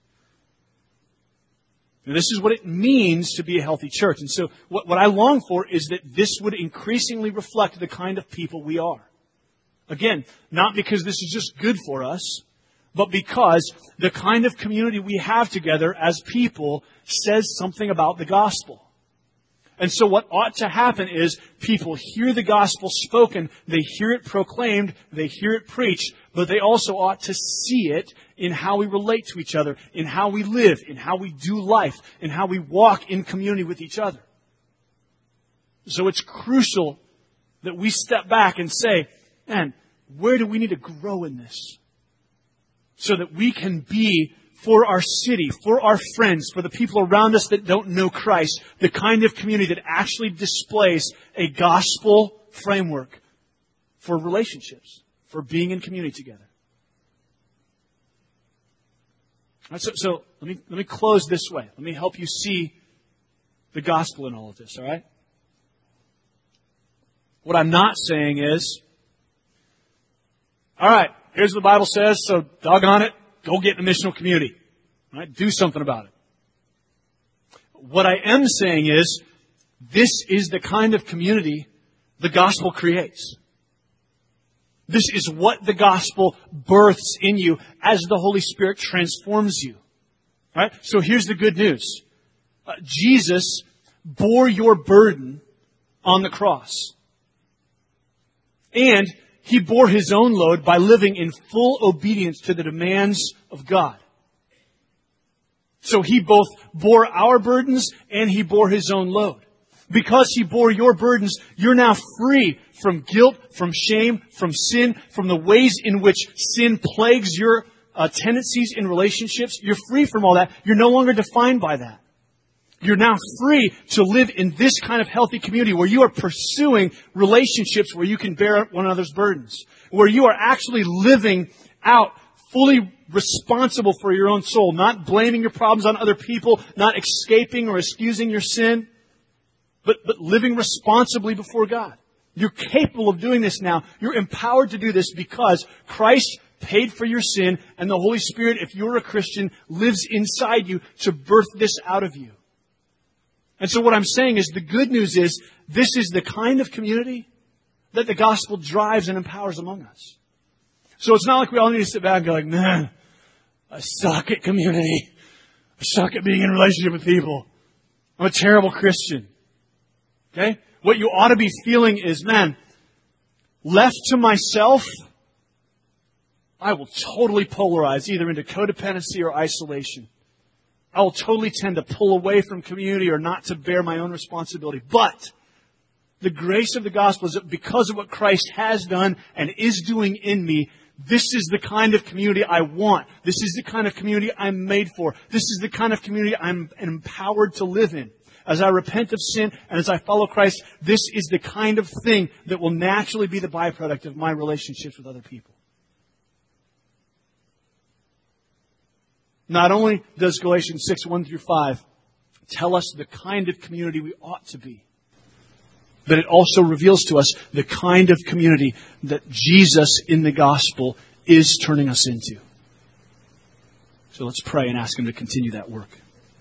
And this is what it means to be a healthy church. And so what, what I long for is that this would increasingly reflect the kind of people we are. Again, not because this is just good for us, but because the kind of community we have together as people says something about the gospel. And so what ought to happen is people hear the gospel spoken, they hear it proclaimed, they hear it preached, but they also ought to see it in how we relate to each other, in how we live, in how we do life, in how we walk in community with each other. So it's crucial that we step back and say, man, where do we need to grow in this? So that we can be, for our city, for our friends, for the people around us that don't know Christ, the kind of community that actually displays a gospel framework for relationships, for being in community together. All right, so, so let me let me close this way. Let me help you see the gospel in all of this, all right? What I'm not saying is, all right, here's what the Bible says, so doggone it, go get in a missional community. Right? Do something about it. What I am saying is, this is the kind of community the gospel creates. This is what the gospel births in you as the Holy Spirit transforms you. Right? So here's the good news. Uh, Jesus bore your burden on the cross. And He bore His own load by living in full obedience to the demands of God. So He both bore our burdens and He bore His own load. Because He bore your burdens, you're now free from guilt, from shame, from sin, from the ways in which sin plagues your uh, tendencies in relationships. You're free from all that. You're no longer defined by that. You're now free to live in this kind of healthy community where you are pursuing relationships where you can bear one another's burdens. Where you are actually living out fully responsible for your own soul, not blaming your problems on other people, not escaping or excusing your sin, but, but living responsibly before God. You're capable of doing this now. You're empowered to do this because Christ paid for your sin, and the Holy Spirit, if you're a Christian, lives inside you to birth this out of you. And so what I'm saying is the good news is this is the kind of community that the gospel drives and empowers among us. So it's not like we all need to sit back and go like, man, I suck at community. I suck at being in a relationship with people. I'm a terrible Christian. Okay? What you ought to be feeling is, man, left to myself, I will totally polarize either into codependency or isolation. I will totally tend to pull away from community or not to bear my own responsibility. But the grace of the gospel is that because of what Christ has done and is doing in me, this is the kind of community I want. This is the kind of community I'm made for. This is the kind of community I'm empowered to live in. As I repent of sin and as I follow Christ, this is the kind of thing that will naturally be the byproduct of my relationships with other people. Not only does Galatians six, one through five tell us the kind of community we ought to be, but it also reveals to us the kind of community that Jesus in the gospel is turning us into. So let's pray and ask Him to continue that work.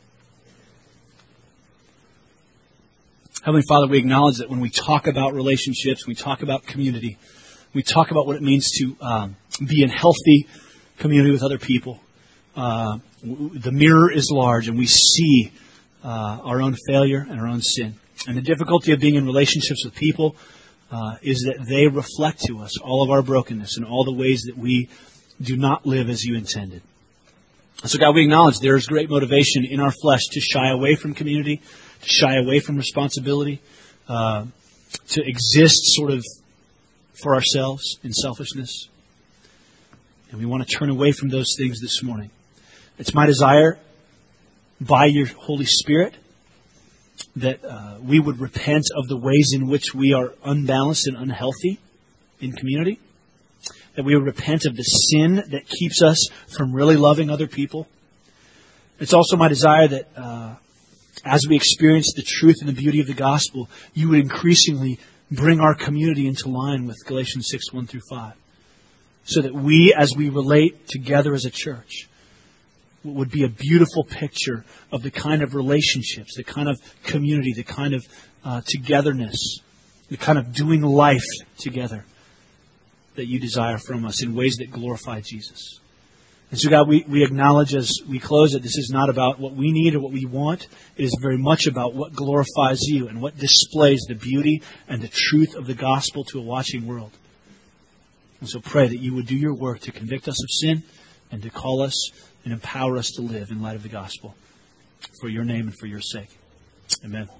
Heavenly Father, we acknowledge that when we talk about relationships, we talk about community, we talk about what it means to um, be in healthy community with other people. Uh, the mirror is large and we see uh, our own failure and our own sin. And the difficulty of being in relationships with people uh, is that they reflect to us all of our brokenness and all the ways that we do not live as you intended. So God, we acknowledge there is great motivation in our flesh to shy away from community, to shy away from responsibility, uh, to exist sort of for ourselves in selfishness. And we want to turn away from those things this morning. It's my desire, by your Holy Spirit, that uh, we would repent of the ways in which we are unbalanced and unhealthy in community. That we would repent of the sin that keeps us from really loving other people. It's also my desire that uh, as we experience the truth and the beauty of the gospel, you would increasingly bring our community into line with Galatians six, one through five. So that we, as we relate together as a church, would be a beautiful picture of the kind of relationships, the kind of community, the kind of uh, togetherness, the kind of doing life together that you desire from us in ways that glorify Jesus. And so, God, we, we acknowledge as we close that this is not about what we need or what we want. It is very much about what glorifies you and what displays the beauty and the truth of the gospel to a watching world. And so pray that you would do your work to convict us of sin and to call us and empower us to live in light of the gospel. For your name and for your sake. Amen.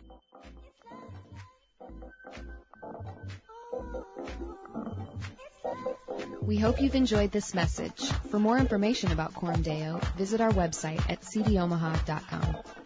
We hope you've enjoyed this message. For more information about Coram Deo, visit our website at c d omaha dot com.